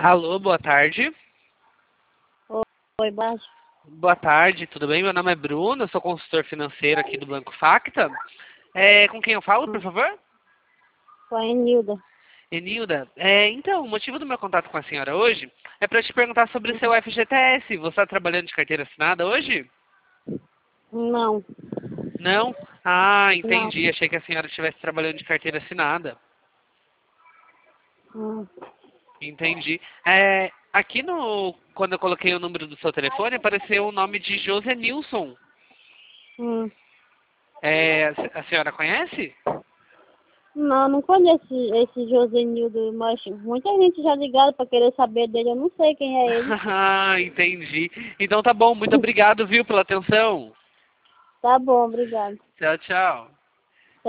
Alô, boa tarde. Oi, baixo. Boa tarde, tudo bem? Meu nome é Bruno, eu sou consultor financeiro aqui do Banco Facta. Com quem eu falo, por favor? Com a Enilda. Enilda, então, o motivo do meu contato com a senhora hoje é para te perguntar sobre o seu FGTS. Você está trabalhando de carteira assinada hoje? Não, Não? Ah, não. entendi. Achei que a senhora estivesse trabalhando de carteira assinada. Hum, Entendi. Aqui quando eu coloquei o número do seu telefone, apareceu o nome de José Nilson. hum. A senhora conhece? Não, não conheço esse Josenildo, mas muita gente já ligaram para querer saber dele. Eu não sei quem é ele. Ah, entendi. Então tá bom, muito obrigado, viu, pela atenção. Tá bom, obrigado. Tchau, tchau.